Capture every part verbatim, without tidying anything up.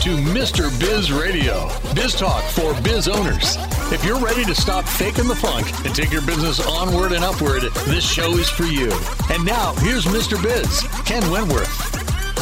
to Mister Biz Radio, biz talk for biz owners. If you're ready to stop faking the funk and take your business onward and upward, this show is for you. And now, here's Mister Biz, Ken Wentworth.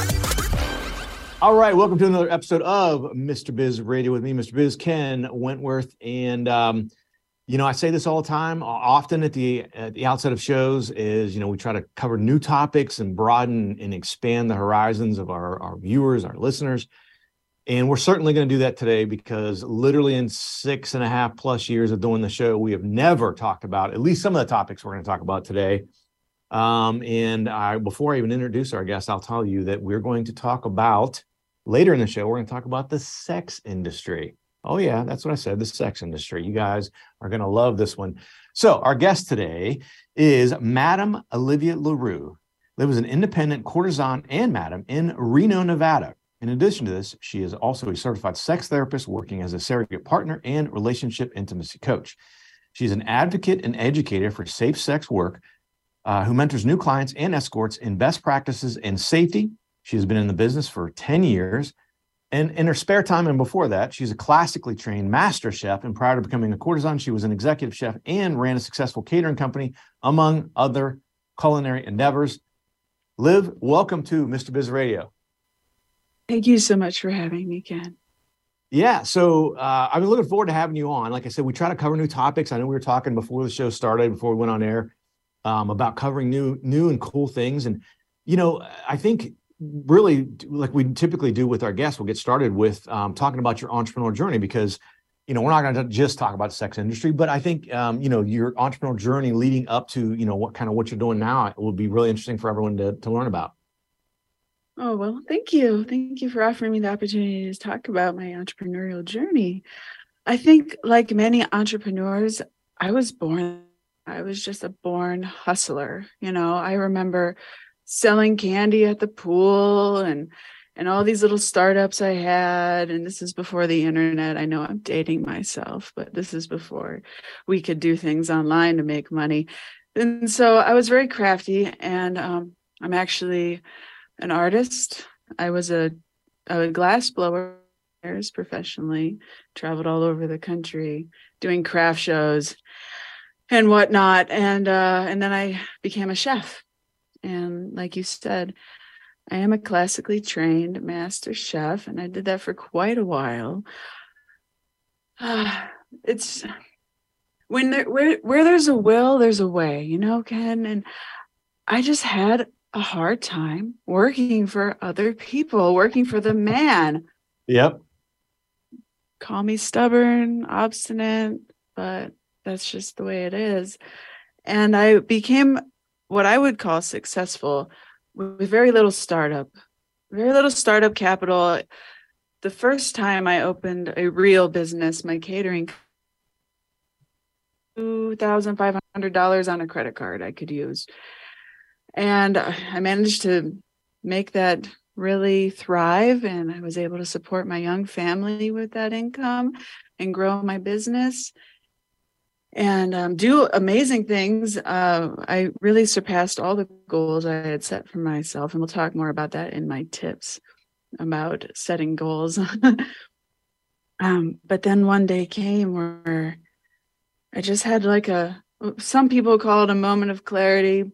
All right, welcome to another episode of Mister Biz Radio with me, Mister Biz, Ken Wentworth. And, um, you know, I say this all the time, often at the at the outset of shows is, you know, we try to cover new topics and broaden and expand the horizons of our, our viewers, our listeners. And we're certainly going to do that today because literally in six and a half plus years of doing the show, we have never talked about at least some of the topics we're going to talk about today. Um, and I, before I even introduce our guest, I'll tell you that we're going to talk about, later in the show, we're going to talk about the sex industry. Oh, yeah, that's what I said, the sex industry. You guys are going to love this one. So our guest today is Madam Olivia LaRue. Lives an independent courtesan and madam in Reno, Nevada. In addition to this, she is also a certified sex therapist working as a surrogate partner and relationship intimacy coach. She's an advocate and educator for safe sex work uh, who mentors new clients and escorts in best practices and safety. She has been in the business for ten years. And in her spare time and before that, she's a classically trained master chef. And prior to becoming a courtesan, she was an executive chef and ran a successful catering company, among other culinary endeavors. Liv, welcome to Mister Biz Radio. Thank you so much for having me, Ken. Yeah, so uh, I've been looking forward to having you on. Like I said, we try to cover new topics. I know we were talking before the show started, before we went on air, um, about covering new, new and cool things. And, you know, I think really like we typically do with our guests, we'll get started with um, talking about your entrepreneurial journey because, you know, we're not going to just talk about the sex industry, but I think, um, you know, your entrepreneurial journey leading up to, you know, what kind of what you're doing now will be really interesting for everyone to, to learn about. Oh, well, thank you. Thank you for offering me the opportunity to talk about my entrepreneurial journey. I think like many entrepreneurs, I was born, I was just a born hustler. You know, I remember selling candy at the pool and and all these little startups I had. And this is before the internet. I know I'm dating myself, but this is before we could do things online to make money. And so I was very crafty, and um, I'm actually an artist. I was a, a glass blower professionally, traveled all over the country doing craft shows and whatnot. And uh, and then I became a chef. And like you said, I am a classically trained master chef, and I did that for quite a while. Uh, it's when there, where where there's a will, there's a way, you know, Ken. And I just had a hard time working for other people, working for the man. Yep. Call me stubborn, obstinate, but that's just the way it is. And I became what I would call successful with very little startup, very little startup capital. The first time I opened a real business, my catering, two thousand five hundred dollars on a credit card I could use. And I managed to make that really thrive, and I was able to support my young family with that income and grow my business and um, do amazing things. Uh, I really surpassed all the goals I had set for myself, and we'll talk more about that in my tips about setting goals. um, but then one day came where I just had like a, some people call it a moment of clarity.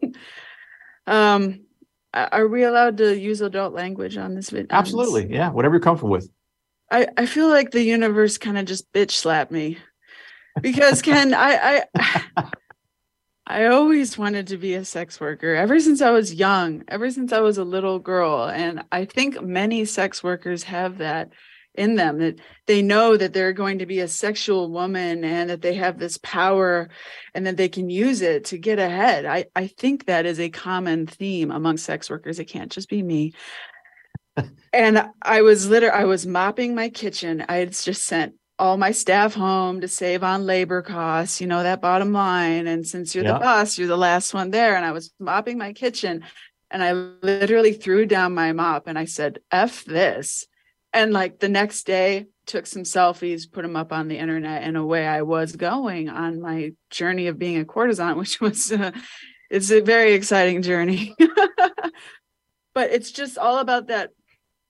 um, are we allowed to use adult language on this video? Absolutely. Yeah. Whatever you're comfortable with. I, I feel like the universe kind of just bitch slapped me because Ken, I, I, I always wanted to be a sex worker ever since I was young, ever since I was a little girl. And I think many sex workers have that in them, that they know that they're going to be a sexual woman and that they have this power and that they can use it to get ahead. I, I think that is a common theme among sex workers. It can't just be me. And I was literally, I was mopping my kitchen. I had just sent all my staff home to save on labor costs, you know, that bottom line. And since you're yeah. the boss, you're the last one there. And I was mopping my kitchen and I literally threw down my mop and I said, F this. And like the next day, took some selfies, put them up on the internet, and away I was going on my journey of being a courtesan, which was, uh, it's a very exciting journey. But it's just all about that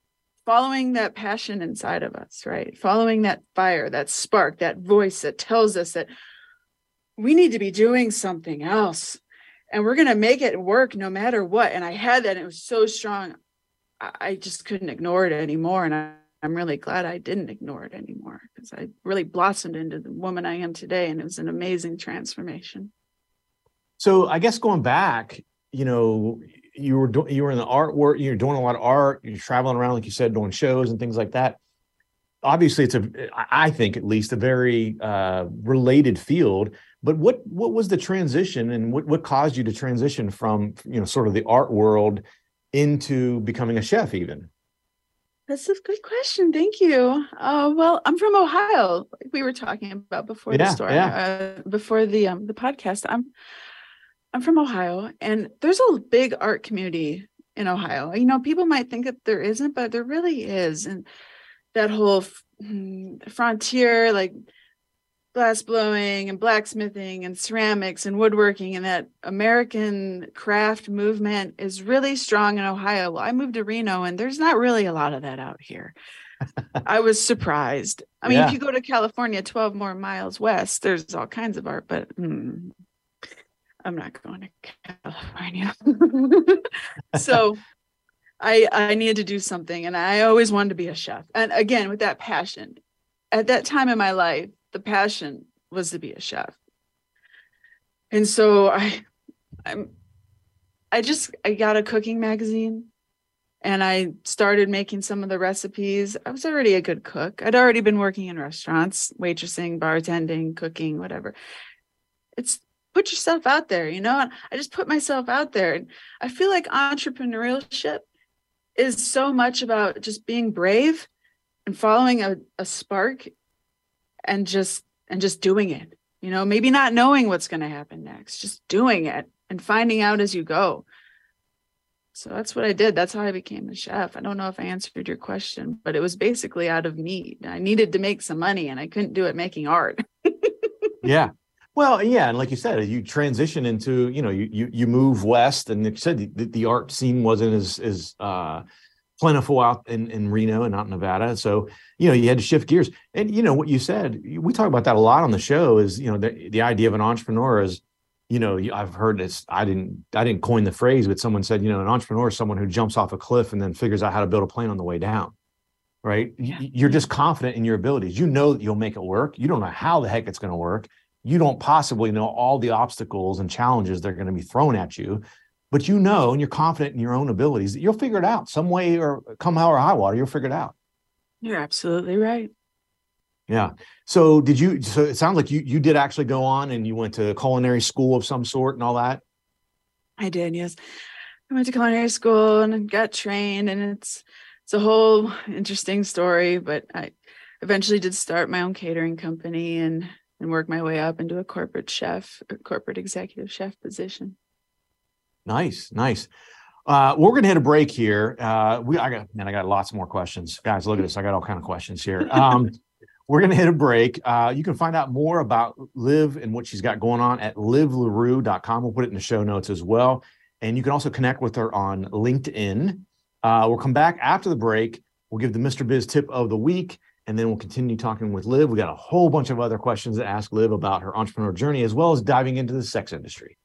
following that passion inside of us, right? Following that fire, that spark, that voice that tells us that we need to be doing something else and we're going to make it work no matter what. And I had that, and it was so strong. I just couldn't ignore it anymore. And I, I'm really glad I didn't ignore it anymore, because I really blossomed into the woman I am today. And it was an amazing transformation. So I guess going back, you know, you were do- you were in the art work, you're doing a lot of art, you're traveling around, like you said, doing shows and things like that. Obviously, it's a, I think at least, a very uh, related field. But what what was the transition, and what, what caused you to transition from, you know, sort of the art world into becoming a chef even? That's a good question. Thank you. Uh, well, I'm from Ohio, like we were talking about before yeah, the story, yeah. uh, before the um, the podcast. I'm I'm from Ohio, and there's a big art community in Ohio. You know, people might think that there isn't, but there really is. And that whole f- frontier, like glass blowing and blacksmithing and ceramics and woodworking, and that American craft movement is really strong in Ohio. Well, I moved to Reno, and there's not really a lot of that out here. I was surprised. I mean, yeah. If you go to California, twelve more miles west, there's all kinds of art, but hmm, I'm not going to California. So I I needed to do something, and I always wanted to be a chef. And again, with that passion, at that time in my life, the passion was to be a chef. And so I I'm I just I got a cooking magazine, and I started making some of the recipes. I was already a good cook. I'd already been working in restaurants, waitressing, bartending, cooking, whatever. It's put yourself out there, you know, and I just put myself out there. And I feel like entrepreneurship is so much about just being brave and following a, a spark and just and just doing it, you know, maybe not knowing what's going to happen next, just doing it and finding out as you go. So that's what I did. That's how I became a chef. I don't know if I answered your question, but it was basically out of need. I needed to make some money, and I couldn't do it making art. Yeah. Well, yeah, and like you said, you transition into, you know, you you you move west, and like you said, the, the art scene wasn't as as uh, plentiful out in, in Reno and out in Nevada. So, you know, you had to shift gears. And, you know, what you said, we talk about that a lot on the show, is, you know, the, the idea of an entrepreneur is, you know, I've heard this, I didn't I didn't coin the phrase, but someone said, you know, an entrepreneur is someone who jumps off a cliff and then figures out how to build a plane on the way down. Right? Yeah. You're just confident in your abilities. You know that you'll make it work. You don't know how the heck it's going to work. You don't possibly know all the obstacles and challenges that are going to be thrown at you, but you know, and you're confident in your own abilities, that you'll figure it out some way, or come hell or high water, you'll figure it out. You're absolutely right. Yeah. So did you, so it sounds like you, you did actually go on and you went to culinary school of some sort and all that? I did. Yes. I went to culinary school and got trained, and it's, it's a whole interesting story, but I eventually did start my own catering company and and work my way up into a corporate chef, a corporate executive chef position. Nice, nice. Uh, we're going to hit a break here. Uh, we, I got, man, I got lots more questions. Guys, look at this. I got all kinds of questions here. Um, we're going to hit a break. Uh, you can find out more about Liv and what she's got going on at liv larue dot com. We'll put it in the show notes as well. And you can also connect with her on LinkedIn. Uh, we'll come back after the break. We'll give the Mister Biz tip of the week, and then we'll continue talking with Liv. We got a whole bunch of other questions to ask Liv about her entrepreneurial journey, as well as diving into the sex industry.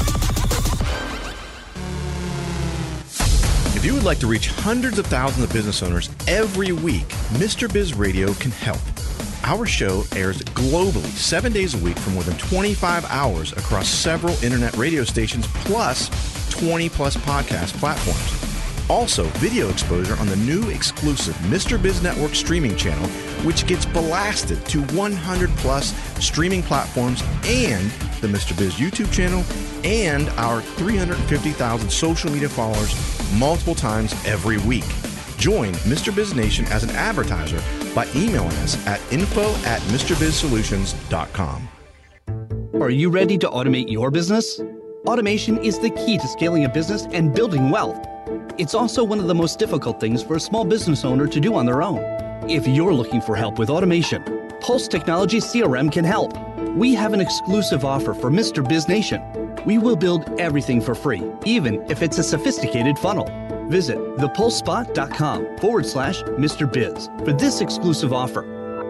If you would like to reach hundreds of thousands of business owners every week, Mister Biz Radio can help. Our show airs globally, seven days a week for more than twenty-five hours across several internet radio stations, plus twenty plus podcast platforms. Also, video exposure on the new exclusive Mister Biz Network streaming channel, which gets blasted to one hundred plus streaming platforms, and the Mister Biz YouTube channel, and our three hundred fifty thousand social media followers multiple times every week. Join Mister Biz Nation as an advertiser by emailing us at info at mr biz solutions dot com. Are you ready to automate your business? Automation is the key to scaling a business and building wealth. It's also one of the most difficult things for a small business owner to do on their own. If you're looking for help with automation, Pulse Technology C R M can help. We have an exclusive offer for Mister Biz Nation. We will build everything for free, even if it's a sophisticated funnel. Visit thepulsespot.com forward slash Mr. Biz for this exclusive offer.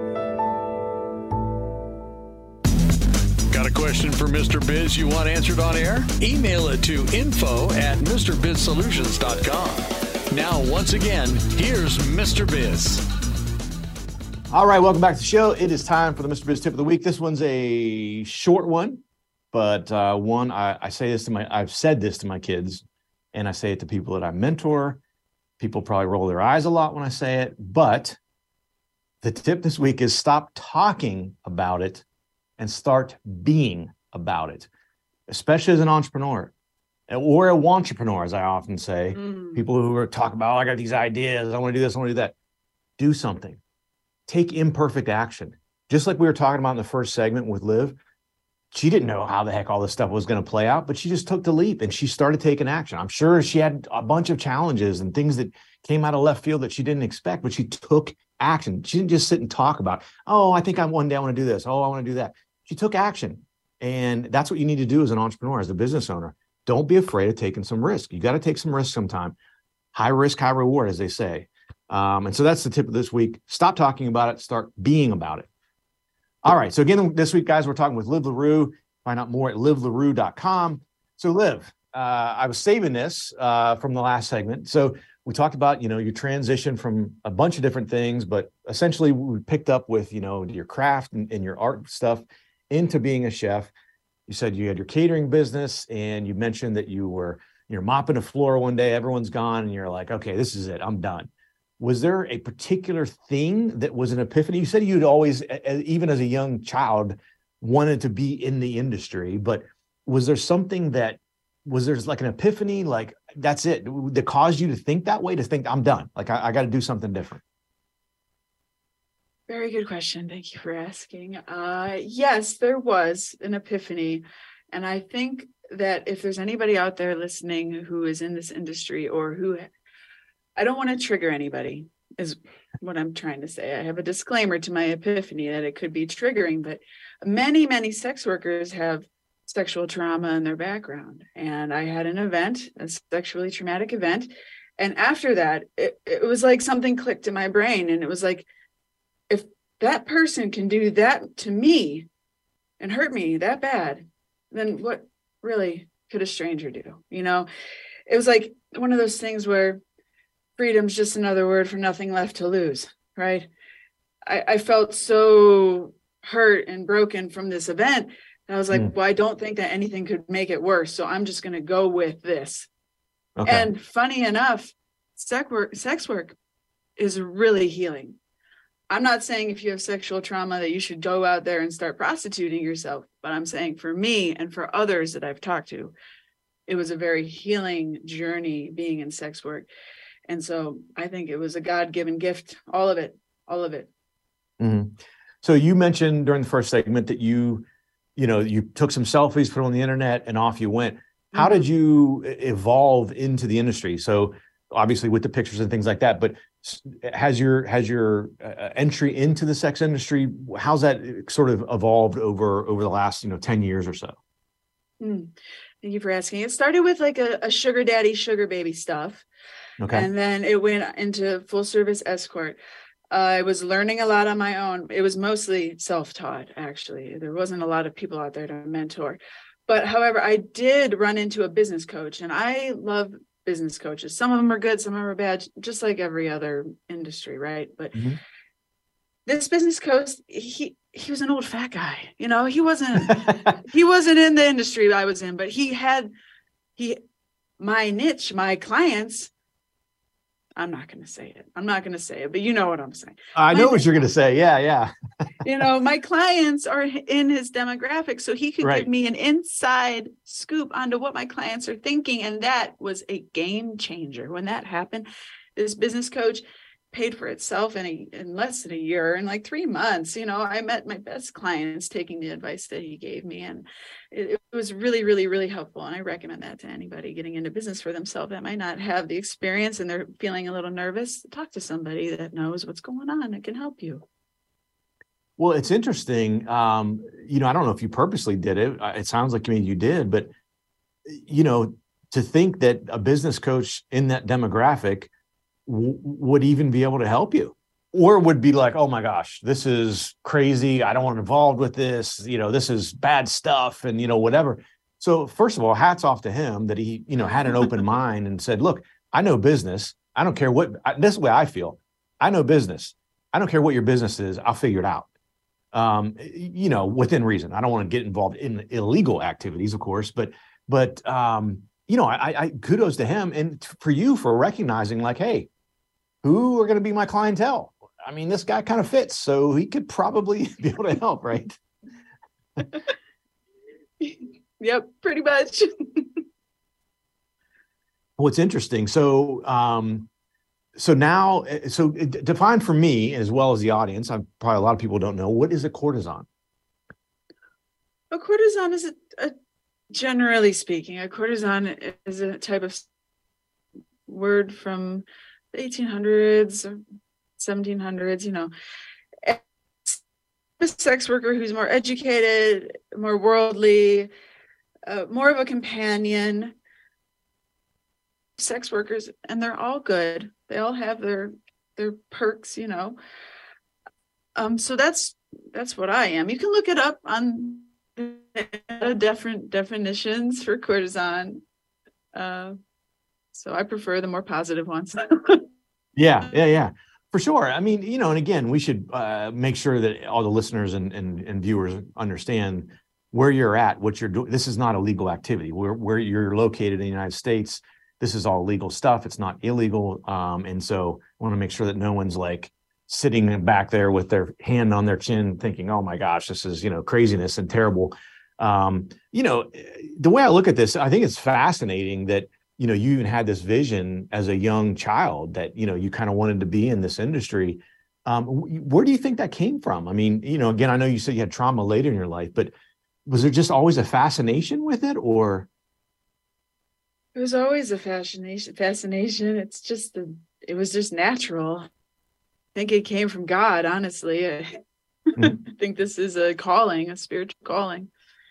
Got a question for Mister Biz you want answered on air? Email it to info at mr biz solutions dot com. Now, once again, here's Mister Biz. All right, welcome back to the show. It is time for the Mister Biz Tip of the Week. This one's a short one, but uh, one I, I say this to my, I've said this to my kids, and I say it to people that I mentor. People probably roll their eyes a lot when I say it, but the tip this week is stop talking about it and start being about it, especially as an entrepreneur or a wantrepreneur, as I often say. Mm. People who are talking about, oh, I got these ideas, I want to do this, I want to do that. Do something. Take imperfect action. Just like we were talking about in the first segment with Liv, she didn't know how the heck all this stuff was going to play out, but she just took the leap and she started taking action. I'm sure she had a bunch of challenges and things that came out of left field that she didn't expect, but she took action. She didn't just sit and talk about, oh, I think I'm one day I want to do this. Oh, I want to do that. She took action. And that's what you need to do as an entrepreneur, as a business owner. Don't be afraid of taking some risk. You got to take some risk sometime. High risk, high reward, as they say. Um, and so that's the tip of this week. Stop talking about it. Start being about it. All right. So again, this week, guys, we're talking with Liv LaRue. Find out more at liv larue dot com. So Liv, uh, I was saving this uh, from the last segment. So we talked about, you know, your transition from a bunch of different things, but essentially we picked up with, you know, your craft and, and your art stuff into being a chef. You said you had your catering business, and you mentioned that you were, you're mopping the floor one day, everyone's gone, and you're like, okay, this is it, I'm done. Was there a particular thing that was an epiphany? You said you'd always, even as a young child, wanted to be in the industry, but was there something that, was there like an epiphany, like that's it, that caused you to think that way, to think I'm done, like I, I got to do something different? Very good question. Thank you for asking. Uh, yes, there was an epiphany. And I think that if there's anybody out there listening who is in this industry, or who, I don't want to trigger anybody, is what I'm trying to say. I have a disclaimer to my epiphany that it could be triggering, but many, many sex workers have sexual trauma in their background. And I had an event, a sexually traumatic event. And after that, it, it was like something clicked in my brain. And it was like, if that person can do that to me and hurt me that bad, then what really could a stranger do? You know, it was like one of those things where freedom's just another word for nothing left to lose, right? I, I felt so hurt and broken from this event. And I was like, mm. well, I don't think that anything could make it worse. So I'm just going to go with this. Okay. And funny enough, sex work, sex work is really healing. I'm not saying if you have sexual trauma that you should go out there and start prostituting yourself, but I'm saying for me and for others that I've talked to, it was a very healing journey being in sex work. And so I think it was a God-given gift, all of it, all of it. Mm-hmm. So you mentioned during the first segment that you, you know, you took some selfies, put them on the internet, and off you went. How mm-hmm. did you evolve into the industry? So obviously with the pictures and things like that, but has your has your uh, entry into the sex industry, how's that sort of evolved over over the last, you know, ten years or so? Mm. Thank you for asking. It started with like a, a sugar daddy, sugar baby stuff. Okay. And then it went into full service escort. Uh, I was learning a lot on my own. It was mostly self-taught, actually. There wasn't a lot of people out there to mentor. But however, I did run into a business coach, and I love business coaches. Some of them are good, some of them are bad, just like every other industry, right? But mm-hmm. this business coach, he he was an old fat guy. You know, he wasn't he wasn't in the industry I was in, but he had he my niche, my clients. I'm not going to say it. I'm not going to say it, but you know what I'm saying. I know my, what you're going to say. Yeah, yeah. You know, my clients are in his demographic, so he could right. give me an inside scoop onto what my clients are thinking. And that was a game changer. When that happened, this business coach paid for itself in, a, in less than a year, in like three months. You know, I met my best clients taking the advice that he gave me. And it, it was really, really, really helpful. And I recommend that to anybody getting into business for themselves that might not have the experience and they're feeling a little nervous. Talk to somebody that knows what's going on and can help you. Well, it's interesting. Um, you know, I don't know if you purposely did it. It sounds like, I mean, you did, but, you know, to think that a business coach in that demographic w- would even be able to help you, or would be like, oh my gosh, this is crazy. I don't want to involved with this. You know, this is bad stuff, and, you know, whatever. So first of all, hats off to him that he, you know, had an open mind and said, look, I know business. I don't care what, I, this is the way I feel. I know business. I don't care what your business is. I'll figure it out. Um, you know, within reason. I don't want to get involved in illegal activities, of course, but, but, um, you know, I, I kudos to him and t- for you for recognizing like, hey, who are going to be my clientele? I mean, this guy kind of fits, so he could probably be able to help, right? Yep, pretty much. What's interesting. So, um, so now, so define for me as well as the audience. I'm probably a lot of people don't know, what is a courtesan? A courtesan is a, a generally speaking, a courtesan is a type of word from the eighteen hundreds or seventeen hundreds. You know, a sex worker who's more educated, more worldly. Uh, more of a companion. Sex workers, and they're all good. They all have their their perks, you know. Um, so that's that's what I am. You can look it up on different definitions for courtesan. Uh, so I prefer the more positive ones. yeah, yeah, yeah, for sure. I mean, you know, and again, we should uh, make sure that all the listeners and and, and viewers understand where you're at, what you're doing. This is not a legal activity. Where where you're located in the United States, this is all legal stuff. It's not illegal. Um, and so I want to make sure that no one's like sitting back there with their hand on their chin thinking, oh my gosh, this is, you know, craziness and terrible. Um, you know, the way I look at this, I think it's fascinating that, you know, you even had this vision as a young child that, you know, you kind of wanted to be in this industry. Um, where do you think that came from? I mean, you know, again, I know you said you had trauma later in your life, but was there just always a fascination with it, or? It was always a fascination. Fascination. It's just the. It was just natural. I think it came from God. Honestly, I, mm-hmm. I think this is a calling, a spiritual calling.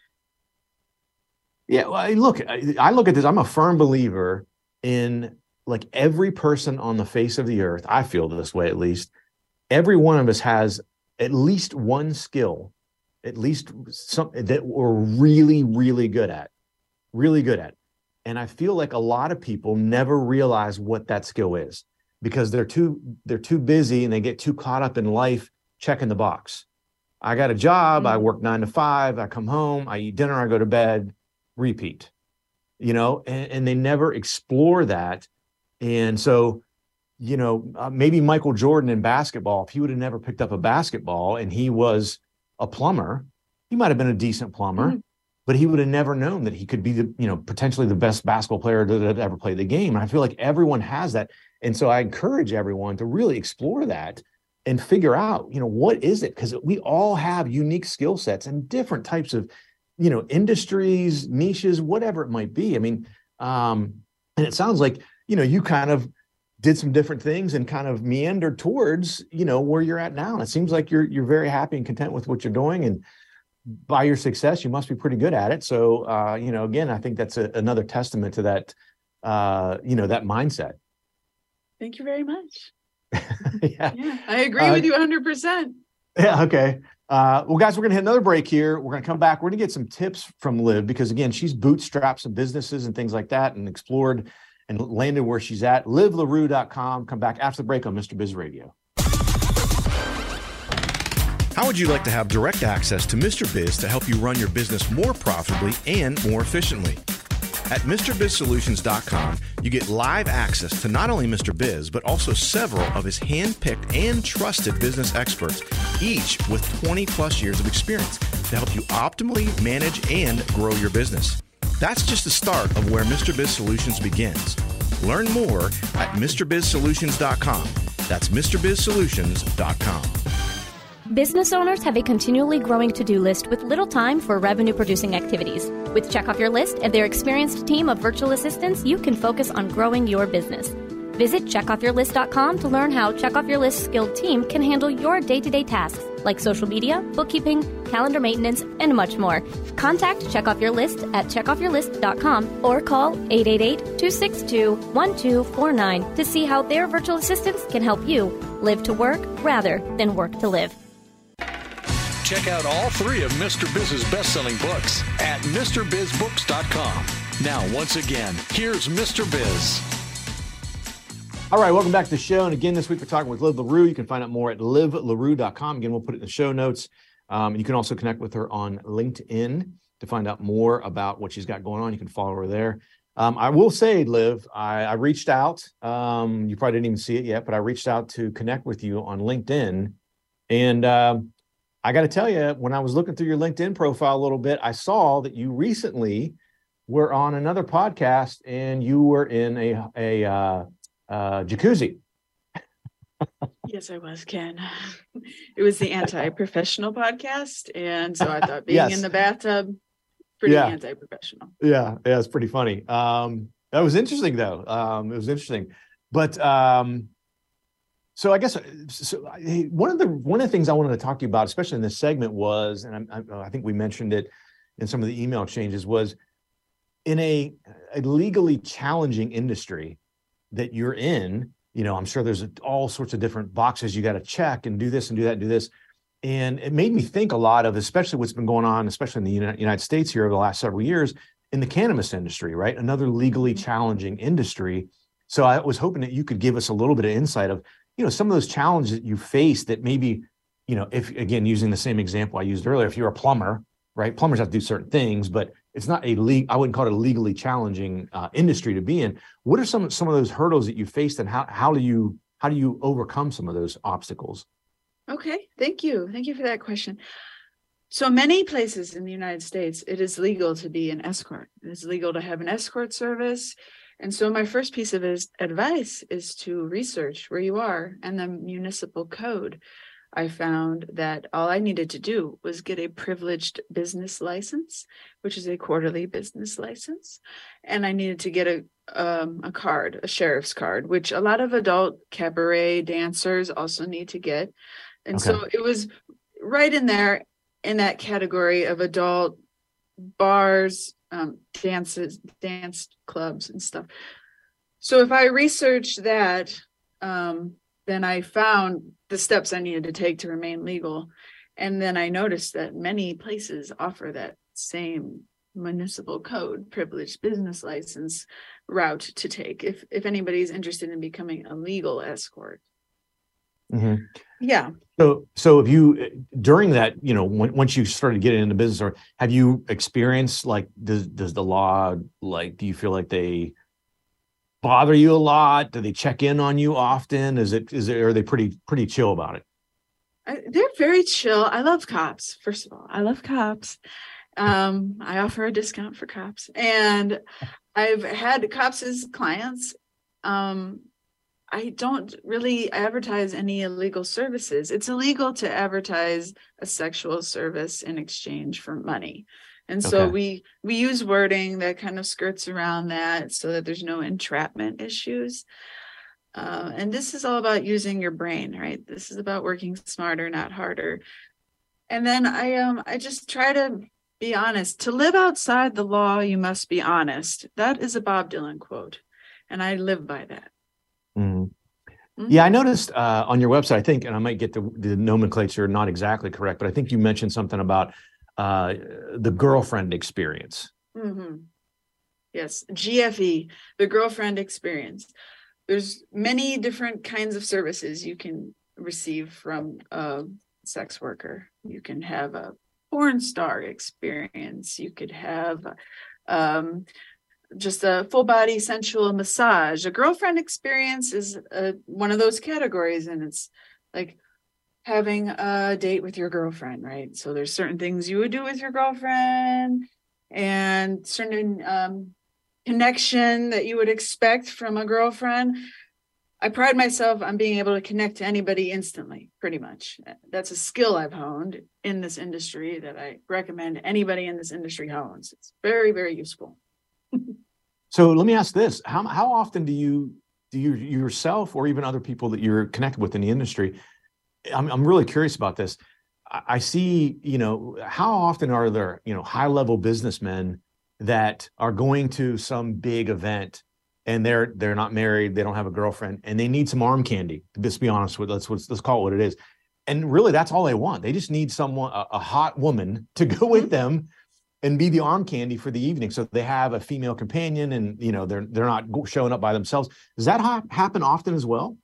Yeah. Well, look, I, I look at this. I'm a firm believer in like every person on the face of the earth. I feel this way, at least. Every one of us has at least one skill. At least something that we're really, really good at, really good at. And I feel like a lot of people never realize what that skill is because they're too, they're too busy and they get too caught up in life checking the box. I got a job, mm-hmm. I work nine to five, I come home, I eat dinner, I go to bed, repeat, you know, and, and they never explore that. And so, you know, uh, maybe Michael Jordan in basketball, if he would have never picked up a basketball and he was a plumber, he might have been a decent plumber, mm-hmm. but he would have never known that he could be the, you know, potentially the best basketball player that ever played the game. And I feel like everyone has that. And so I encourage everyone to really explore that and figure out, you know, what is it? Because we all have unique skill sets and different types of, you know, industries, niches, whatever it might be. I mean, um, and it sounds like, you know, you kind of did some different things and kind of meandered towards, you know, where you're at now. And it seems like you're you're very happy and content with what you're doing. And by your success, you must be pretty good at it. So, uh, you know, again, I think that's a, another testament to that, uh, you know, that mindset. Thank you very much. yeah. yeah, I agree uh, with you one hundred percent. Yeah, okay. Uh, well, guys, we're going to hit another break here. We're going to come back. We're going to get some tips from Liv because, again, she's bootstrapped some businesses and things like that and explored and landed where she's at. liv larue dot com. Come back after the break on Mister Biz Radio. How would you like to have direct access to Mister Biz to help you run your business more profitably and more efficiently? At Mr Biz Solutions dot com, you get live access to not only Mister Biz, but also several of his hand-picked and trusted business experts, each with twenty plus years of experience to help you optimally manage and grow your business. That's just the start of where Mister Biz Solutions begins. Learn more at Mr Biz Solutions dot com. That's Mr Biz Solutions dot com. Business owners have a continually growing to-do list with little time for revenue-producing activities. With Check Off Your List and their experienced team of virtual assistants, you can focus on growing your business. Visit check off your list dot com to learn how Check Off Your List's skilled team can handle your day-to-day tasks like social media, bookkeeping, calendar maintenance, and much more. Contact Check Off Your List at check off your list dot com or call eight eight eight, two six two, one two four nine to see how their virtual assistants can help you live to work rather than work to live. Check out all three of Mister Biz's best-selling books at Mr Biz Books dot com. Now, once again, here's Mister Biz. All right, welcome back to the show. And again, this week we're talking with Liv LaRue. You can find out more at liv larue dot com. Again, we'll put it in the show notes. Um, you can also connect with her on LinkedIn to find out more about what she's got going on. You can follow her there. Um, I will say, Liv, I, I reached out. Um, you probably didn't even see it yet, but I reached out to connect with you on LinkedIn. And um, I got to tell you, when I was looking through your LinkedIn profile a little bit, I saw that you recently were on another podcast and you were in a, a uh, uh, jacuzzi. Yes, I was, Ken. It was the Anti-Professional podcast. And so I thought being Yes. in the bathtub, pretty Yeah. anti-professional. Yeah, yeah, it's pretty funny. Um, that was interesting, though. Um, it was interesting, but um, so I guess so. I- One of the one of the things I wanted to talk to you about, especially in this segment, was, and I, I, I think we mentioned it in some of the email exchanges, was in a, a legally challenging industry that you're in. You know, I'm sure there's all sorts of different boxes you got to check and do this and do that and do this. And it made me think a lot of, especially what's been going on, especially in the Uni- United States here over the last several years, in the cannabis industry, right? Another legally challenging industry. So I was hoping that you could give us a little bit of insight of, you know, some of those challenges that you face that maybe, you know, if, again, using the same example I used earlier, if you're a plumber, right? Plumbers have to do certain things, but it's not a le- I wouldn't call it a legally challenging uh, industry to be in. What are some, some of those hurdles that you faced, and how, how do you, how do you overcome some of those obstacles? Okay, thank you. Thank you for that question. So many places in the United States, it is legal to be an escort. It is legal to have an escort service. And so my first piece of is, advice is to research where you are and the municipal code. I found that all I needed to do was get a privileged business license, which is a quarterly business license. And I needed to get a um, a card, a sheriff's card, which a lot of adult cabaret dancers also need to get. And Okay. so it was right in there in that category of adult bars, um, dances, dance clubs and stuff. So if I researched that, um, then I found the steps I needed to take to remain legal. And then I noticed that many places offer that same municipal code, privileged business license route to take if, if anybody's interested in becoming a legal escort. Mm-hmm. Yeah. So, so if you, during that, you know, when, once you started getting into business, or have you experienced, like, does, does the law, like, do you feel like they bother you a lot? Do they check in on you often? Is it, is it, are they pretty, pretty chill about it? I, they're very chill. I love cops. First of all, I love cops. Um, I offer a discount for cops, and I've had cops as clients. Um, I don't really advertise any illegal services. It's illegal to advertise a sexual service in exchange for money. And so Okay. we we use wording that kind of skirts around that so that there's no entrapment issues. Uh, and this is all about using your brain, right? This is about working smarter, not harder. And then I um I just try to be honest. To live outside the law, you must be honest. That is a Bob Dylan quote, and I live by that. Mm-hmm. Mhm. Yeah, I noticed uh, on your website, I think, and I might get the, the nomenclature not exactly correct, but I think you mentioned something about uh, the girlfriend experience. Mm-hmm. Yes, G F E, the girlfriend experience. There's many different kinds of services you can receive from a sex worker. You can have a porn star experience. You could have um, just a full body sensual massage. A girlfriend experience is uh, one of those categories, and it's like having a date with your girlfriend, right? So there's certain things you would do with your girlfriend and certain um, connection that you would expect from a girlfriend. I pride myself on being able to connect to anybody instantly, pretty much. That's a skill I've honed in this industry that I recommend anybody in this industry hones. It's very, very useful. So let me ask this: how how often do you do you yourself, or even other people that you're connected with in the industry? I'm I'm really curious about this. I, I see, you know, how often are there, you know, high level businessmen that are going to some big event and they're they're not married, they don't have a girlfriend, and they need some arm candy. Let's be honest with let's let's, let's call it what it is. And really, that's all they want. They just need someone, a, a hot woman, to go with them and be the arm candy for the evening. So they have a female companion, and you know they're they're not showing up by themselves. Does that ha- happen often as well?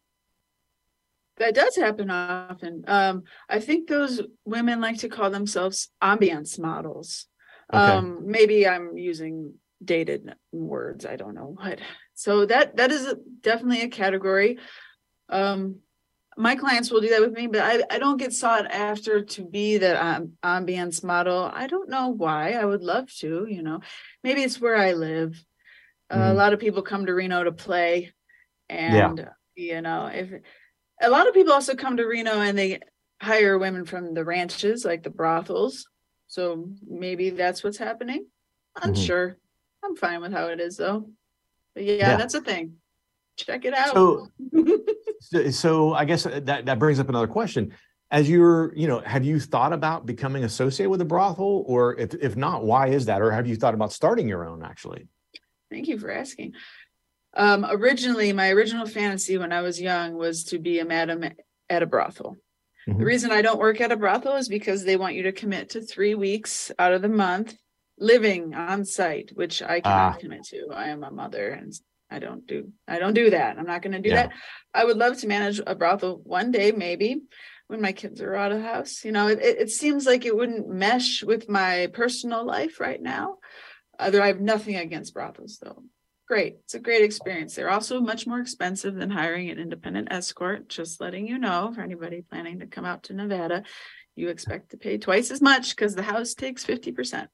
That does happen often. Um, I think those women like to call themselves ambiance models. Okay. Um, maybe I'm using dated words. I don't know what. So that that is a, definitely a category. Um, my clients will do that with me, but I, I don't get sought after to be that um, ambiance model. I don't know why. I would love to, you know, maybe it's where I live. Uh, Mm. A lot of people come to Reno to play, and you know, if a lot of people also come to Reno and they hire women from the ranches, like the brothels. So maybe that's what's happening. I'm Mhm. sure. I'm fine with how it is, though. But yeah, Yeah. that's a thing. Check it out. So, so, so I guess that that brings up another question. As you're, you know, have you thought about becoming associated with a brothel, or if if not, why is that? Or have you thought about starting your own? Actually, Thank you for asking. Um, originally, my original fantasy when I was young was to be a madam at a brothel. Mhm. The reason I don't work at a brothel is because they want you to commit to three weeks out of the month living on site, which I cannot Ah. commit to. I am a mother and I don't do I don't do that. I'm not going to do Yeah. that. I would love to manage a brothel one day, maybe when my kids are out of the house. You know, it, it seems like it wouldn't mesh with my personal life right now. Other, I have nothing against brothels, though. Great. It's a great experience. They're also much more expensive than hiring an independent escort. Just letting you know, for anybody planning to come out to Nevada, you expect to pay twice as much because the house takes fifty percent.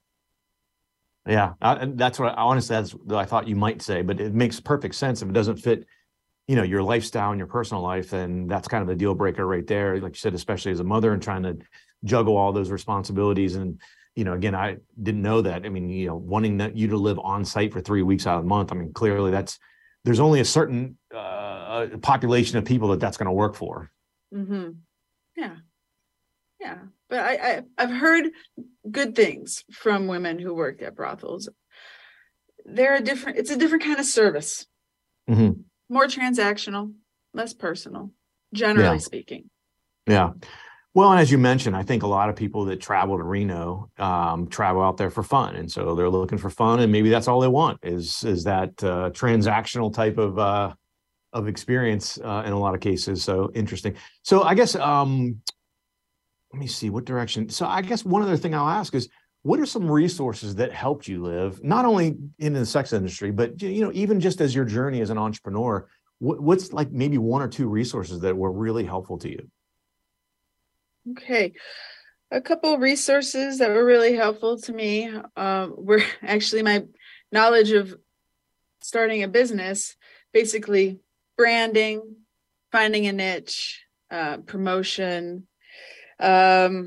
yeah, I, and that's what I honestly that's what I thought you might say, but it makes perfect sense. If it doesn't fit, you know, your lifestyle and your personal life, then that's kind of a deal breaker right there. Like you said, especially as a mother and trying to juggle all those responsibilities. And you know, again, I didn't know that. I mean, you know, wanting that you to live on site for three weeks out of the month. I mean, clearly that's there's only a certain uh, population of people that that's going to work for. Mm-hmm. Yeah. Yeah. But I, I, I've heard good things from women who work at brothels. They're a different, it's a different kind of service. Mm-hmm. More transactional, less personal, generally Yeah. speaking. Yeah. Well, and as you mentioned, I think a lot of people that travel to Reno um, travel out there for fun. And so they're looking for fun, and maybe that's all they want is, is that uh, transactional type of, uh, of experience uh, in a lot of cases. So interesting. So I guess, um, let me see what direction. So I guess one other thing I'll ask is, what are some resources that helped you live, not only in the sex industry, but, you know, even just as your journey as an entrepreneur, what, what's like maybe one or two resources that were really helpful to you? Okay. A couple of resources that were really helpful to me uh, were actually my knowledge of starting a business, basically branding, finding a niche, uh, promotion, um,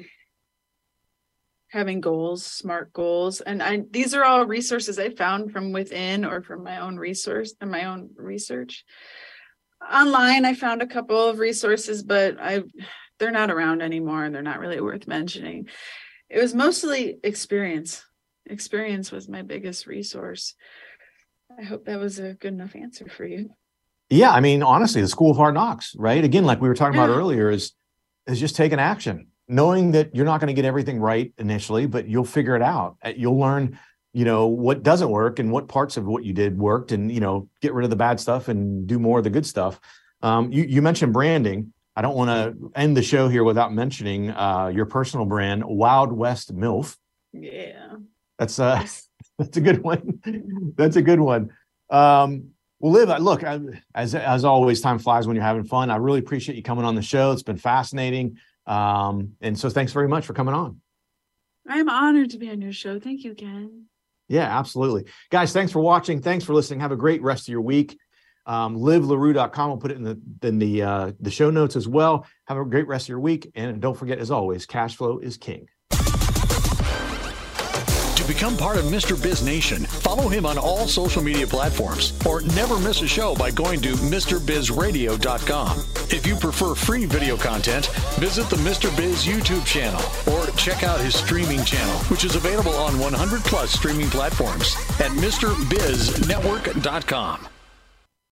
having goals, SMART goals. And I, these are all resources I found from within or from my own resource and my own research. Online, I found a couple of resources, but I they're not around anymore and they're not really worth mentioning. It was mostly experience. Experience was my biggest resource. I hope that was a good enough answer for you. Yeah, I mean, honestly, the school of hard knocks, right? Again, like we were talking about Yeah. earlier, is is just taking action, knowing that you're not going to get everything right initially, but you'll figure it out. You'll learn, you know, what doesn't work and what parts of what you did worked, and you know, get rid of the bad stuff and do more of the good stuff. Um, you you mentioned branding. I don't want to end the show here without mentioning uh, your personal brand, Wild West MILF. Yeah. That's uh, that's a good one. That's a good one. Um, well, Liv, I- look, I, as as always, time flies when you're having fun. I really appreciate you coming on the show. It's been fascinating. Um, and so thanks very much for coming on. I'm honored to be on your show. Thank you, Ken. Yeah, absolutely. Guys, thanks for watching. Thanks for listening. Have a great rest of your week. Um, liv larue dot com. We'll put it in the in the uh, the show notes as well. Have a great rest of your week. And don't forget, as always, cash flow is king. To become part of Mister Biz Nation, follow him on all social media platforms or never miss a show by going to Mr Biz Radio dot com. If you prefer free video content, visit the Mister Biz YouTube channel or check out his streaming channel, which is available on one hundred plus streaming platforms at Mr Biz Network dot com.